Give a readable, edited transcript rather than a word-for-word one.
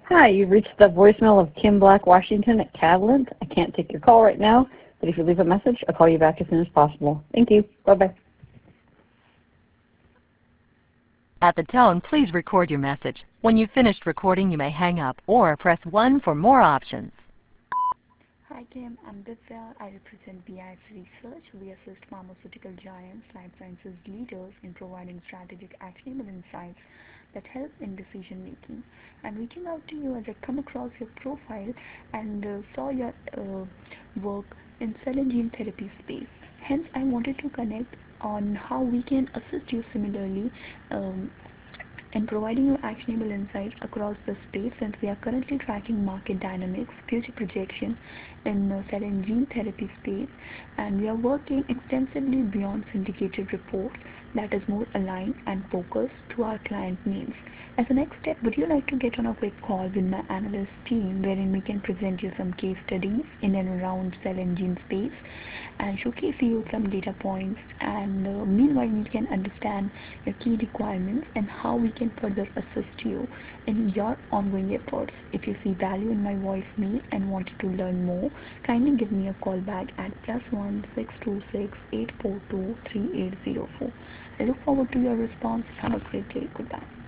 Hi, you've reached the voicemail of Kim Black Washington at Catalent. I can't take your call right now, but if you leave a message, I'll call you back as soon as possible. Thank you. Bye-bye. At the tone, please record your message. When you've finished recording, you may hang up or press 1 for more options. Hi Kim, I'm Divya. I represent BIS Research. We assist pharmaceutical giants, life sciences leaders in providing strategic actionable insights that help in decision making. I'm reaching out to you as I come across your profile and saw your work in cell and gene therapy space. Hence, I wanted to connect on how we can assist you similarly and providing you actionable insights across the space since we are currently tracking market dynamics, future projection in cell and gene therapy space, and we are working extensively beyond syndicated reports that is more aligned and focused to our client needs. As a next step, would you like to get on a quick call with my analyst team wherein we can present you some case studies in and around cell and gene space and showcase you some data points, and meanwhile we can understand your key requirements and how we can further assist you in your ongoing efforts. If you see value in my voicemail and wanted to learn more, kindly give me a call back at +1 626 842 3804. I look forward to your response. Have a great day. Goodbye.